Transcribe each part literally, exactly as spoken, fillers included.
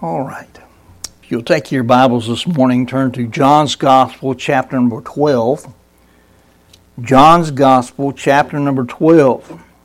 All right. If you'll take your Bibles this morning, turn to John's Gospel, chapter number twelve. John's Gospel, chapter number twelve.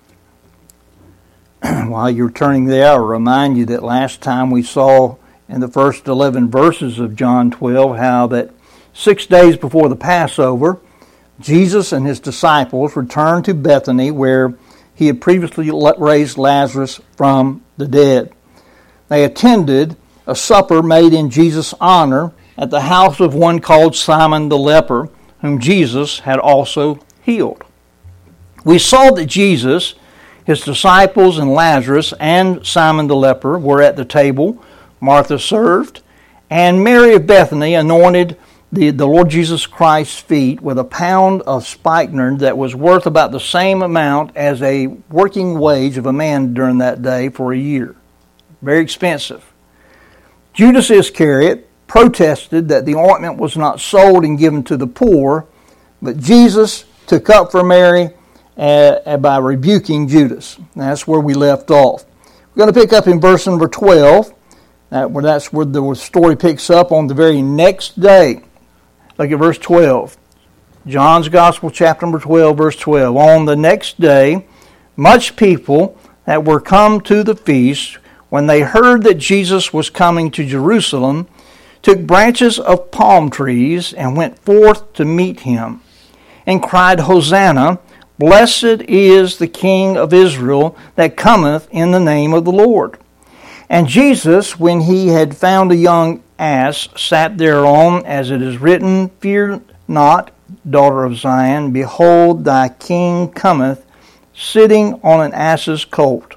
While you're turning there, I'll remind you that last time we saw in the first eleven verses of John twelve how that six days before the Passover, Jesus and his disciples returned to Bethany where he had previously raised Lazarus from the dead. They attended a supper made in Jesus' honor at the house of one called Simon the leper, whom Jesus had also healed. We saw that Jesus, his disciples, and Lazarus and Simon the leper were at the table. Martha served, and Mary of Bethany anointed the, the Lord Jesus Christ's feet with a pound of spikenard that was worth about the same amount as a working wage of a man during that day for a year. Very expensive. Judas Iscariot protested that the ointment was not sold and given to the poor, but Jesus took up for Mary uh, by rebuking Judas. That's where we left off. We're going to pick up in verse number twelve. Uh, where that's where the story picks up on the very next day. Look at verse twelve. John's Gospel, chapter number twelve, verse twelve. On the next day, much people that were come to the feast, when they heard that Jesus was coming to Jerusalem, took branches of palm trees and went forth to meet him, and cried, Hosanna, blessed is the King of Israel that cometh in the name of the Lord. And Jesus, when he had found a young ass, sat thereon, as it is written, Fear not, daughter of Zion, behold, thy King cometh, sitting on an ass's colt.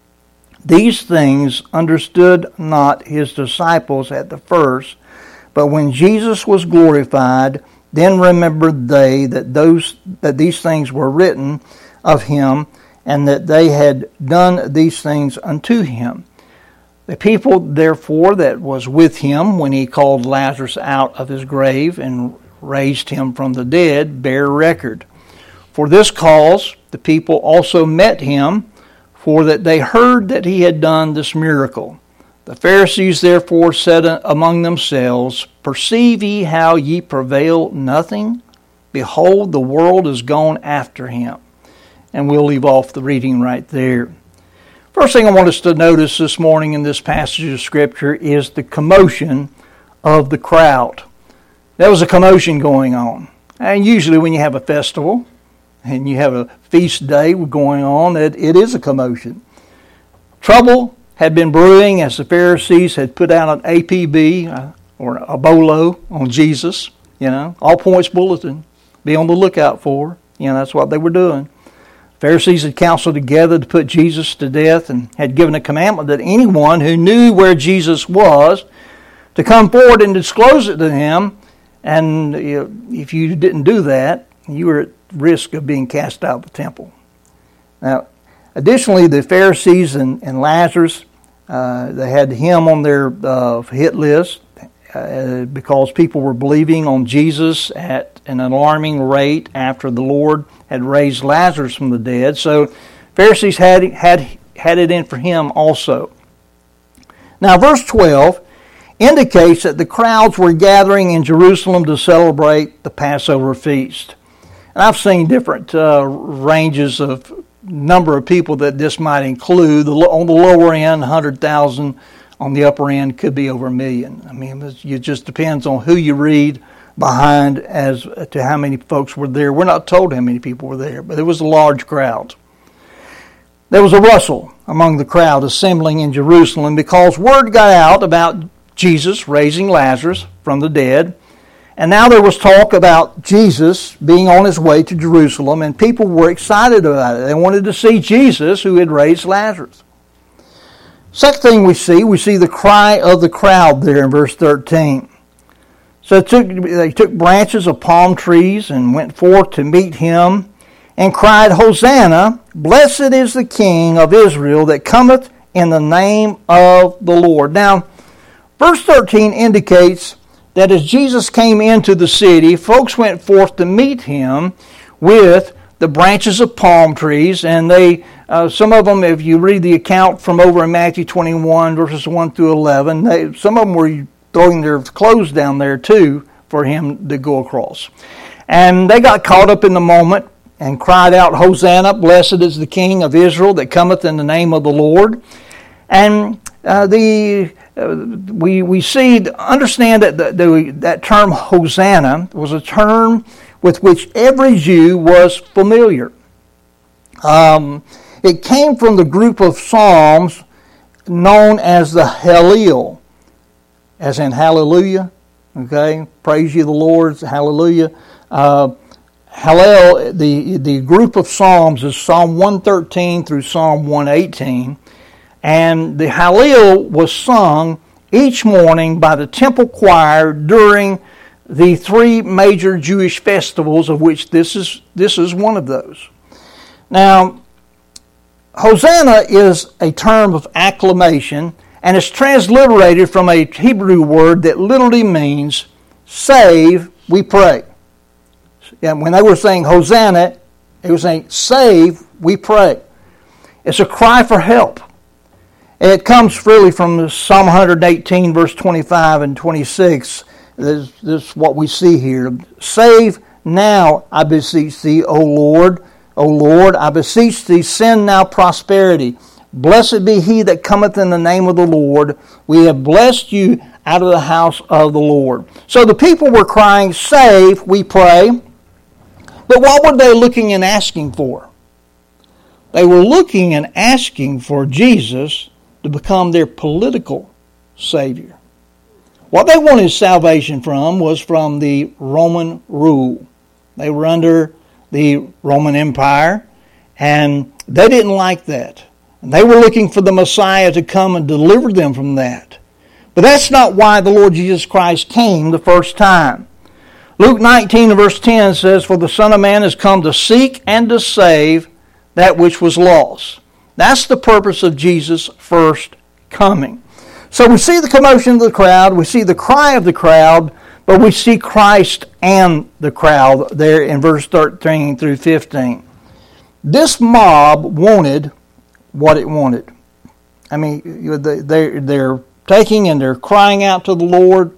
These things understood not his disciples at the first, but when Jesus was glorified, then remembered they that those that these things were written of him, and that they had done these things unto him. The people, therefore, that was with him when he called Lazarus out of his grave and raised him from the dead, bear record. For this cause the people also met him, for that they heard that he had done this miracle. The Pharisees therefore said among themselves, Perceive ye how ye prevail nothing? Behold, the world is gone after him. And we'll leave off the reading right there. First thing I want us to notice this morning in this passage of Scripture is the commotion of the crowd. There was a commotion going on. And usually when you have a festival and you have a feast day going on, it, it is a commotion. Trouble had been brewing as the Pharisees had put out an A P B uh, or a bolo on Jesus. You know, all points bulletin. Be on the lookout for. You know, that's what they were doing. Pharisees had counseled together to put Jesus to death and had given a commandment that anyone who knew where Jesus was to come forward and disclose it to him. And you know, if you didn't do that, you were at risk of being cast out of the temple. Now, additionally, the Pharisees and, and Lazarus, uh, they had him on their uh, hit list uh, because people were believing on Jesus at an alarming rate after the Lord had raised Lazarus from the dead. So Pharisees had had had it in for him also. Now, verse twelve indicates that the crowds were gathering in Jerusalem to celebrate the Passover feast. And I've seen different uh, ranges of number of people that this might include. On the lower end, one hundred thousand. On the upper end, could be over a million. I mean, it just depends on who you read behind as to how many folks were there. We're not told how many people were there, but it was a large crowd. There was a rustle among the crowd assembling in Jerusalem because word got out about Jesus raising Lazarus from the dead. And now there was talk about Jesus being on his way to Jerusalem, and people were excited about it. They wanted to see Jesus who had raised Lazarus. Second thing we see, we see the cry of the crowd there in verse thirteen. So they took, they took branches of palm trees and went forth to meet him and cried, Hosanna, blessed is the King of Israel that cometh in the name of the Lord. Now, verse thirteen indicates that as Jesus came into the city, folks went forth to meet him with the branches of palm trees, and they uh, some of them, if you read the account from over in Matthew twenty-one, verses one through eleven, they, some of them were throwing their clothes down there too for him to go across. And they got caught up in the moment and cried out, "Hosanna, blessed is the King of Israel that cometh in the name of the Lord." And uh, the uh, we we see, understand that the, the, that term Hosanna was a term with which every Jew was familiar. Um, it came from the group of psalms known as the Hallel, as in hallelujah, okay? Praise ye the Lord, hallelujah. Uh, Hallel, the, the group of psalms is Psalm one thirteen through Psalm one eighteen. And the Hallel was sung each morning by the temple choir during the three major Jewish festivals, of which this is this is one of those. Now, Hosanna is a term of acclamation, and it's transliterated from a Hebrew word that literally means save, we pray. And when they were saying Hosanna, they were saying save, we pray. It's a cry for help. And it comes really from Psalm one eighteen, verse twenty-five and twenty-six. This, this is what we see here. Save now, I beseech thee, O Lord. O Lord, I beseech thee, send now prosperity. Blessed be he that cometh in the name of the Lord. We have blessed you out of the house of the Lord. So the people were crying, save, we pray. But what were they looking and asking for? They were looking and asking for Jesus to become their political Savior. What they wanted salvation from was from the Roman rule. They were under the Roman Empire, and they didn't like that. And they were looking for the Messiah to come and deliver them from that. But that's not why the Lord Jesus Christ came the first time. Luke nineteen verse ten says, "For the Son of Man is come to seek and to save that which was lost." That's the purpose of Jesus' first coming. So we see the commotion of the crowd, we see the cry of the crowd, but we see Christ and the crowd there in verse thirteen through fifteen. This mob wanted what it wanted. I mean, they're, they're taking and they're crying out to the Lord,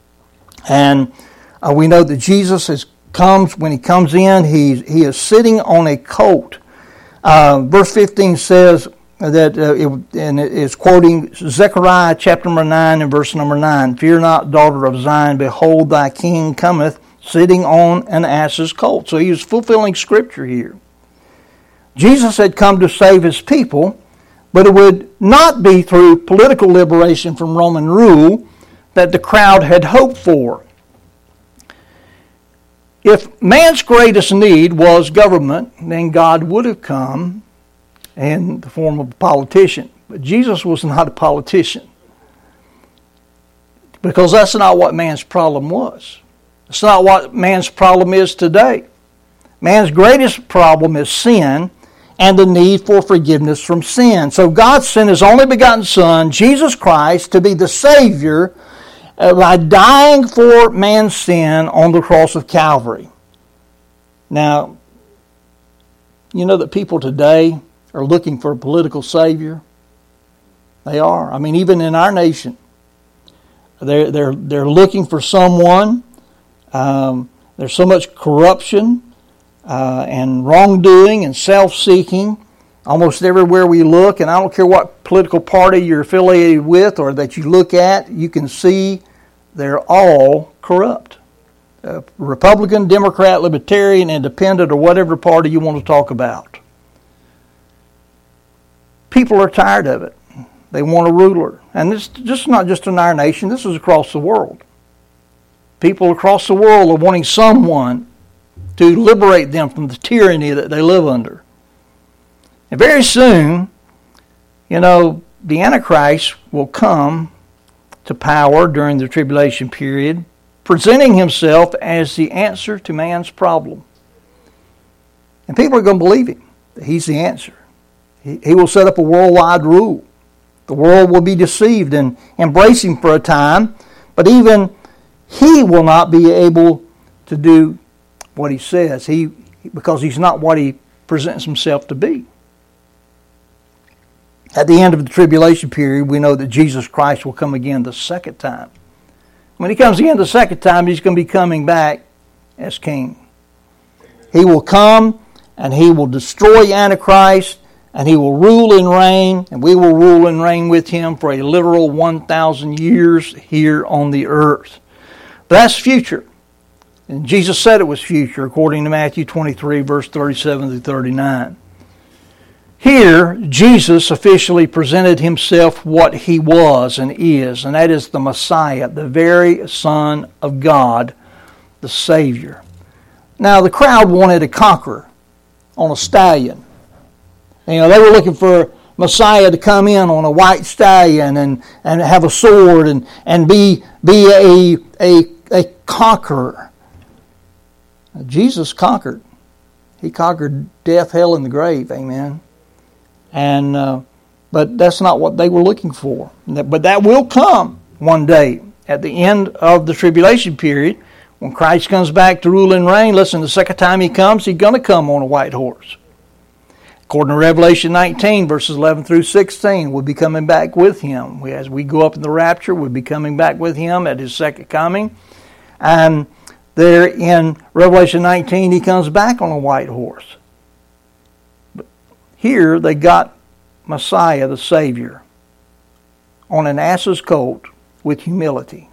and uh, we know that Jesus is, comes, when he comes in, he, he is sitting on a colt. Uh, verse fifteen says that, uh, it, and it is quoting Zechariah chapter number nine and verse number nine. "Fear not, daughter of Zion, behold thy king cometh, sitting on an ass's colt." So he was fulfilling Scripture here. Jesus had come to save his people, but it would not be through political liberation from Roman rule that the crowd had hoped for. If man's greatest need was government, then God would have come in the form of a politician. But Jesus was not a politician, because that's not what man's problem was. It's not what man's problem is today. Man's greatest problem is sin and the need for forgiveness from sin. So God sent his only begotten Son, Jesus Christ, to be the Savior by dying for man's sin on the cross of Calvary. Now, you know that people today are looking for a political savior. They are. I mean, even in our nation, they're they're they're looking for someone. Um, there's so much corruption uh, and wrongdoing and self-seeking almost everywhere we look. And I don't care what political party you're affiliated with or that you look at, you can see they're all corrupt. Uh, Republican, Democrat, Libertarian, Independent, or whatever party you want to talk about. People are tired of it. They want a ruler. And this, this is not just in our nation, this is across the world. People across the world are wanting someone to liberate them from the tyranny that they live under. And very soon, you know, the Antichrist will come to power during the tribulation period, presenting himself as the answer to man's problem. And people are going to believe him, that he's the answer. He, he will set up a worldwide rule. The world will be deceived and embrace him for a time, but even he will not be able to do what he says. He because he's not what he presents himself to be. At the end of the tribulation period, we know that Jesus Christ will come again the second time. When he comes again the second time, he's going to be coming back as king. He will come and he will destroy Antichrist, and he will rule and reign, and we will rule and reign with him for a literal one thousand years here on the earth. That's future. And Jesus said it was future, according to Matthew twenty-three, verse thirty-seven through thirty-nine. Here, Jesus officially presented himself what he was and is, and that is the Messiah, the very Son of God, the Savior. Now, the crowd wanted a conqueror on a stallion. You know, they were looking for Messiah to come in on a white stallion and, and have a sword and, and be, be a, a, a conqueror. Now, Jesus conquered. He conquered death, hell, and the grave. Amen. And uh, but that's not what they were looking for. But that will come one day at the end of the tribulation period when Christ comes back to rule and reign. Listen, the second time he comes, he's going to come on a white horse. According to Revelation nineteen, verses eleven through sixteen, we'll be coming back with him. We, as we go up in the rapture, we'll be coming back with him at his second coming. And there in Revelation nineteen, he comes back on a white horse. But here they got Messiah, the Savior, on an ass's colt with humility.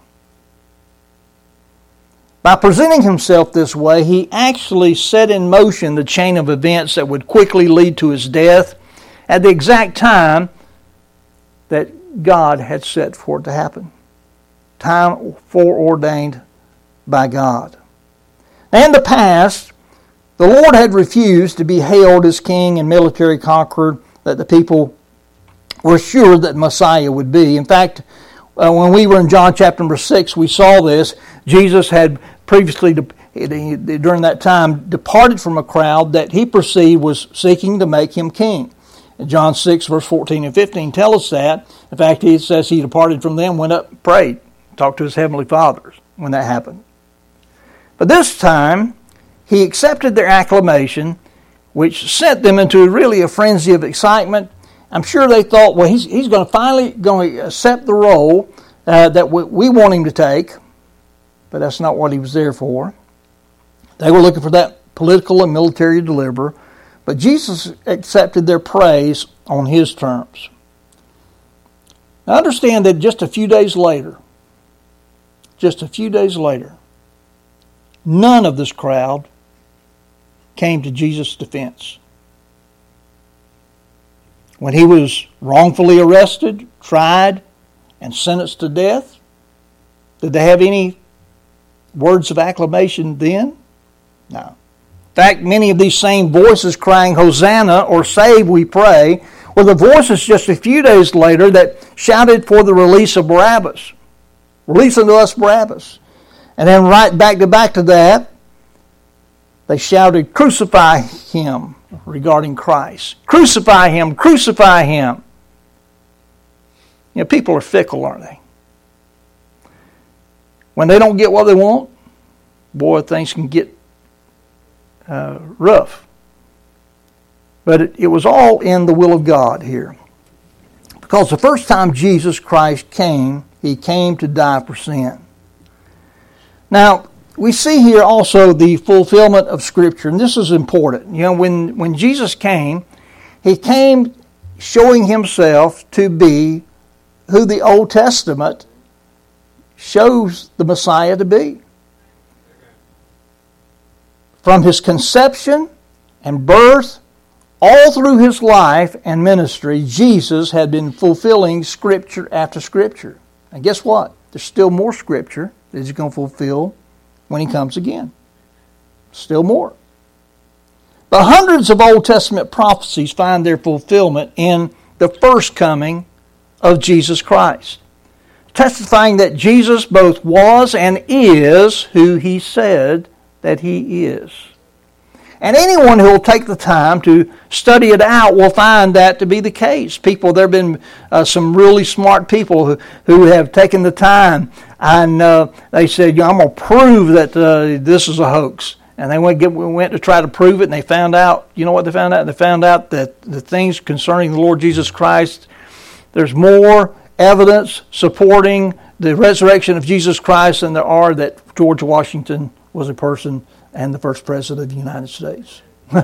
By presenting himself this way, he actually set in motion the chain of events that would quickly lead to his death at the exact time that God had set for it to happen. Time foreordained by God. Now, in the past, the Lord had refused to be hailed as king and military conqueror that the people were sure that Messiah would be. In fact, uh, when we were in John chapter number six, we saw this. Jesus had previously, during that time, departed from a crowd that he perceived was seeking to make him king. And John six, verse fourteen and fifteen tell us that. In fact, he says he departed from them, went up and prayed, talked to his heavenly fathers when that happened. But this time, he accepted their acclamation, which sent them into really a frenzy of excitement. I'm sure they thought, well, he's, he's going to finally going to accept the role uh, that we, we want him to take. But that's not what he was there for. They were looking for that political and military deliverer. But Jesus accepted their praise on his terms. Now understand that just a few days later, just a few days later, none of this crowd came to Jesus' defense. When he was wrongfully arrested, tried, and sentenced to death, did they have any words of acclamation then? No. In fact, many of these same voices crying, Hosanna, or save, we pray, were the voices just a few days later that shouted for the release of Barabbas. Release unto us Barabbas. And then right back to back to that, they shouted, crucify him, regarding Christ. Crucify him, crucify him. You know, people are fickle, aren't they? When they don't get what they want, boy, things can get uh, rough. But it, it was all in the will of God here. Because the first time Jesus Christ came, he came to die for sin. Now, we see here also the fulfillment of Scripture, and this is important. You know, when, when Jesus came, he came showing himself to be who the Old Testament shows the Messiah to be. From his conception and birth, all through his life and ministry, Jesus had been fulfilling Scripture after Scripture. And guess what? There's still more Scripture that he's going to fulfill when he comes again. Still more. But hundreds of Old Testament prophecies find their fulfillment in the first coming of Jesus Christ, testifying that Jesus both was and is who he said that he is. And anyone who will take the time to study it out will find that to be the case. People, there have been uh, some really smart people who, who have taken the time and uh, they said, you know, I'm going to prove that uh, this is a hoax. And they went, get, went to try to prove it, and they found out, you know what they found out? They found out that the things concerning the Lord Jesus Christ, there's more evidence supporting the resurrection of Jesus Christ than there are that George Washington was a person and the first president of the United States.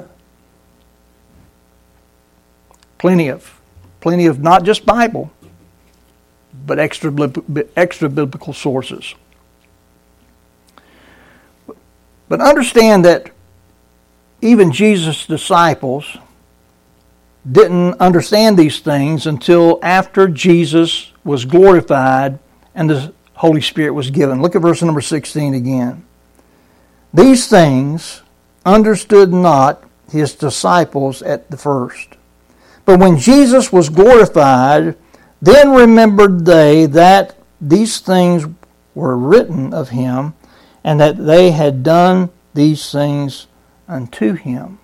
plenty of, plenty of not just Bible, but extra, extra biblical sources. But understand that even Jesus' disciples didn't understand these things until after Jesus was glorified and the Holy Spirit was given. Look at verse number sixteen again. These things understood not his disciples at the first. But when Jesus was glorified, then remembered they that these things were written of him, and that they had done these things unto him.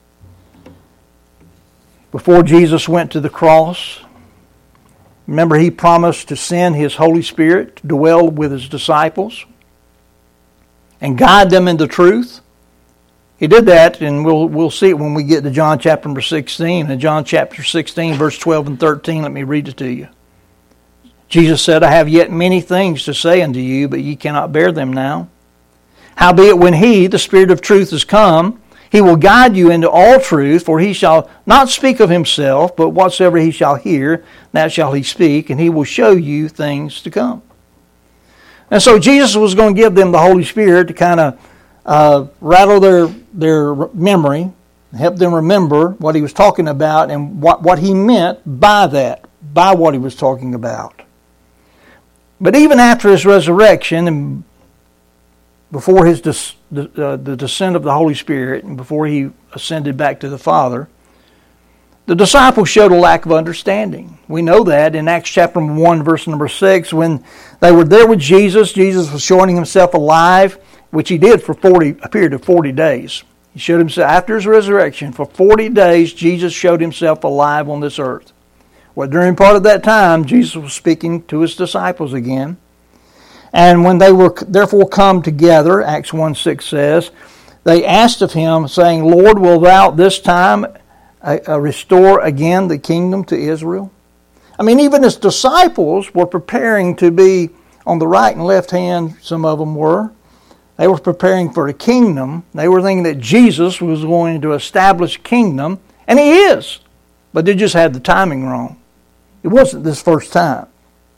Before Jesus went to the cross, remember he promised to send his Holy Spirit to dwell with his disciples and guide them into truth. He did that, and we'll we'll see it when we get to John chapter number sixteen. In John chapter sixteen, verse twelve and thirteen, let me read it to you. Jesus said, I have yet many things to say unto you, but ye cannot bear them now. Howbeit when he, the Spirit of truth, is come, he will guide you into all truth, for he shall not speak of himself, but whatsoever he shall hear, that shall he speak, and he will show you things to come. And so Jesus was going to give them the Holy Spirit to kind of uh, rattle their, their memory, help them remember what he was talking about and what, what he meant by that, by what he was talking about. But even after his resurrection and before his des- the, uh, the descent of the Holy Spirit and before he ascended back to the Father, the disciples showed a lack of understanding. We know that in Acts chapter one, verse number six, when they were there with Jesus, Jesus was showing himself alive, which he did for forty, a period of forty days. He showed himself, after his resurrection, for forty days, Jesus showed himself alive on this earth. Well, during part of that time, Jesus was speaking to his disciples again. And when they were therefore come together, Acts one six says, they asked of him, saying, Lord, will thou this time uh, uh, restore again the kingdom to Israel? I mean, even his disciples were preparing to be on the right and left hand, some of them were. They were preparing for a kingdom. They were thinking that Jesus was going to establish a kingdom, and he is. But they just had the timing wrong. It wasn't this first time.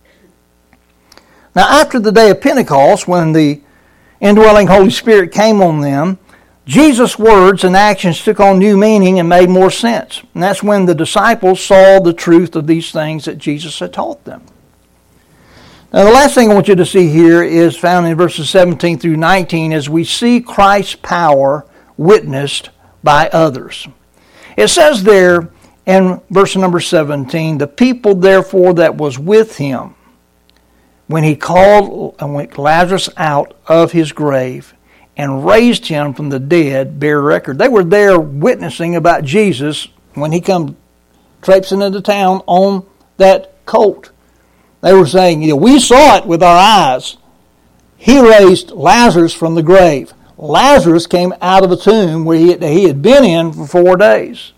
Now, after the day of Pentecost, when the indwelling Holy Spirit came on them, Jesus' words and actions took on new meaning and made more sense. And that's when the disciples saw the truth of these things that Jesus had taught them. Now, the last thing I want you to see here is found in verses seventeen through nineteen as we see Christ's power witnessed by others. It says there in verse number seventeen, the people therefore that was with him, when he called and went Lazarus out of his grave and raised him from the dead, bear record. They were there witnessing about Jesus when he come traipsing into town on that colt. They were saying, you know, we saw it with our eyes. He raised Lazarus from the grave. Lazarus came out of the tomb where he had, he had been in for four days.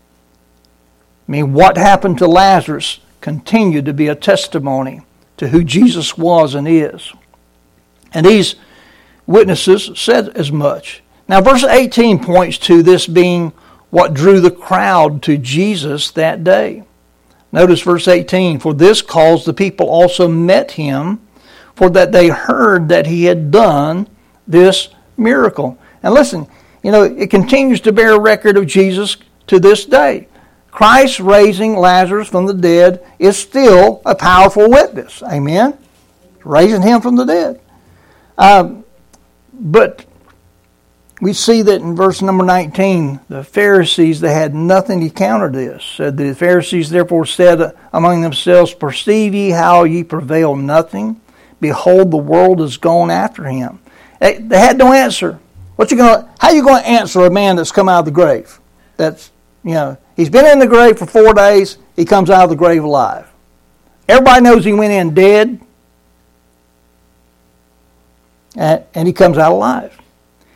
I mean, what happened to Lazarus continued to be a testimony to who Jesus was and is. And these witnesses said as much. Now, verse eighteen points to this being what drew the crowd to Jesus that day. Notice verse eighteen, for this cause the people also met him, for that they heard that he had done this miracle. And listen, you know, it continues to bear record of Jesus to this day. Christ raising Lazarus from the dead is still a powerful witness. Amen? Raising him from the dead. Um, but we see that in verse number nineteen, the Pharisees, they had nothing to counter this. Said the Pharisees therefore said among themselves, perceive ye how ye prevail nothing? Behold, the world is gone after him. They, they had no answer. What you going? How you going to answer a man that's come out of the grave? That's, you know, he's been in the grave for four days. He comes out of the grave alive. Everybody knows he went in dead. And he comes out alive.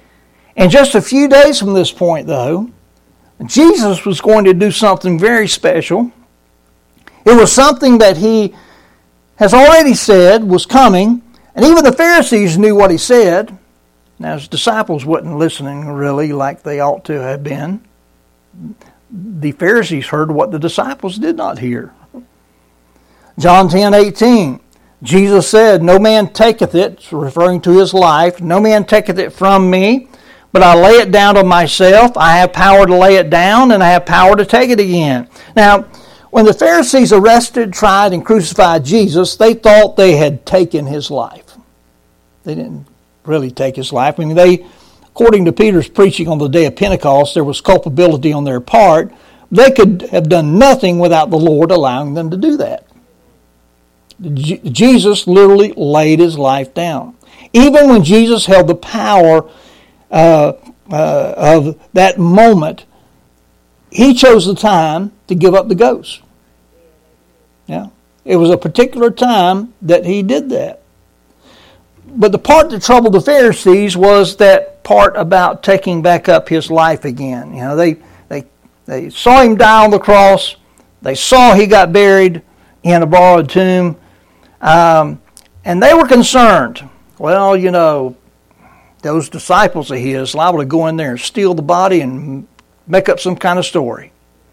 And just a few days from this point, though, Jesus was going to do something very special. It was something that he has already said was coming, and even the Pharisees knew what he said. Now, his disciples wasn't listening really like they ought to have been. The Pharisees heard what the disciples did not hear. John ten eighteen, Jesus said, "No man taketh it," referring to his life, "no man taketh it from me, but I lay it down to myself. I have power to lay it down, and I have power to take it again." Now, when the Pharisees arrested, tried, and crucified Jesus, they thought they had taken his life. They didn't really take his life. I mean, they, according to Peter's preaching on the day of Pentecost, there was culpability on their part. They could have done nothing without the Lord allowing them to do that. J- Jesus literally laid his life down. Even when Jesus held the power uh, uh, of that moment, he chose the time to give up the ghost. Yeah, it was a particular time that he did that. But the part that troubled the Pharisees was that part about taking back up his life again. You know, they they they saw him die on the cross. They saw he got buried in a borrowed tomb, um, and they were concerned. Well, you know, those disciples of his liable to go in there and steal the body and make up some kind of story.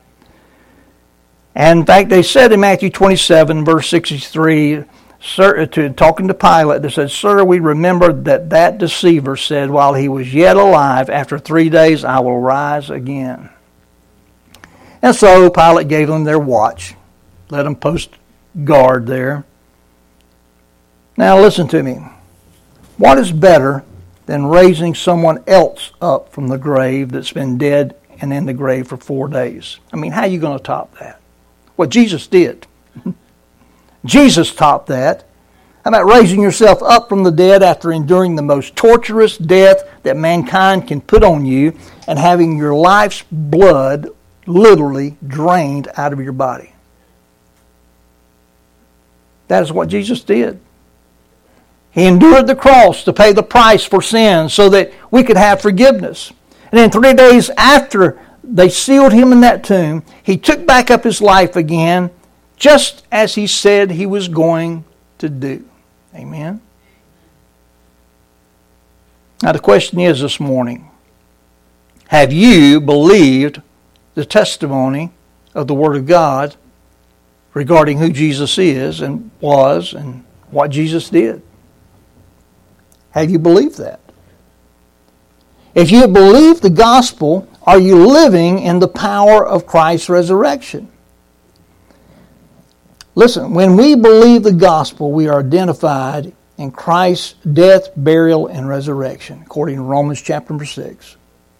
And in fact, they said in Matthew twenty-seven, verse sixty-three, Sir, to, talking to Pilate, they said, "Sir, we remember that that deceiver said, while he was yet alive, after three days I will rise again." And so Pilate gave them their watch, let them post guard there. Now listen to me. What is better than raising someone else up from the grave that's been dead and in the grave for four days? I mean, how are you going to top that? Well, Jesus did. Jesus topped that. How about raising yourself up from the dead after enduring the most torturous death that mankind can put on you and having your life's blood literally drained out of your body? That is what Jesus did. He endured the cross to pay the price for sin so that we could have forgiveness. And then three days after they sealed him in that tomb, he took back up his life again, just as he said he was going to do. Amen? Now the question is this morning, have you believed the testimony of the Word of God regarding who Jesus is and was and what Jesus did? Have you believed that? If you believe the gospel, are you living in the power of Christ's resurrection? Listen, when we believe the gospel, we are identified in Christ's death, burial, and resurrection, according to Romans chapter number six.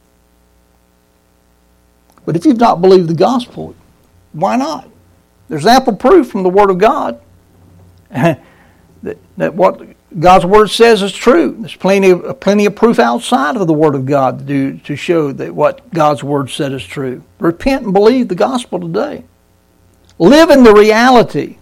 But if you've not believed the gospel, why not? There's ample proof from the Word of God that, that what God's Word says is true. There's plenty of, plenty of proof outside of the Word of God to, do, to show that what God's Word said is true. Repent and believe the gospel today. Live in the reality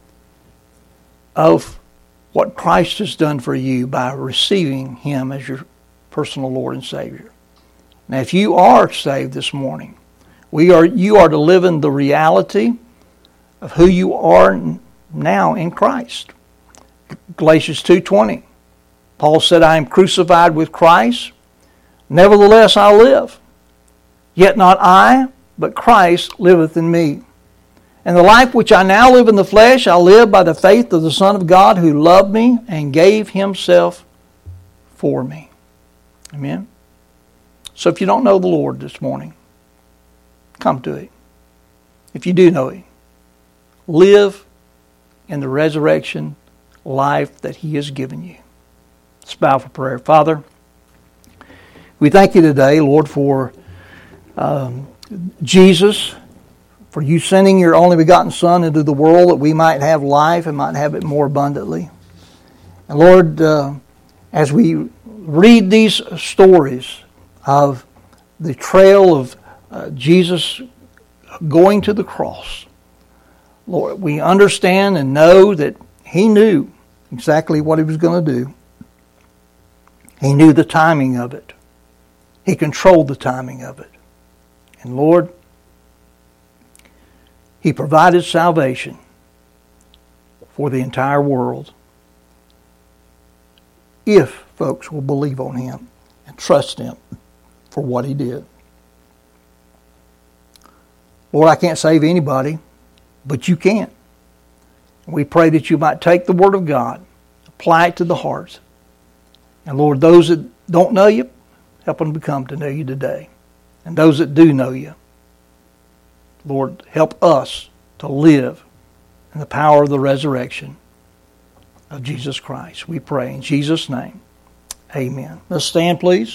of what Christ has done for you by receiving Him as your personal Lord and Savior. Now, if you are saved this morning, we are you are to live in the reality of who you are now in Christ. Galatians two twenty. Paul said, "I am crucified with Christ. Nevertheless I live. Yet not I, but Christ liveth in me. And the life which I now live in the flesh, I live by the faith of the Son of God who loved me and gave Himself for me." Amen? So if you don't know the Lord this morning, come to Him. If you do know Him, live in the resurrection life that He has given you. Let's bow for prayer. Father, we thank You today, Lord, for um, Jesus, for You sending Your only begotten Son into the world that we might have life and might have it more abundantly. And Lord, uh, as we read these stories of the trail of uh, Jesus going to the cross, Lord, we understand and know that He knew exactly what He was going to do. He knew the timing of it. He controlled the timing of it. And Lord, He provided salvation for the entire world if folks will believe on Him and trust Him for what He did. Lord, I can't save anybody, but You can. We pray that You might take the Word of God, apply it to the hearts. And Lord, those that don't know You, help them to come to know You today. And those that do know You, Lord, help us to live in the power of the resurrection of Jesus Christ. We pray in Jesus' name. Amen. Let's stand, please.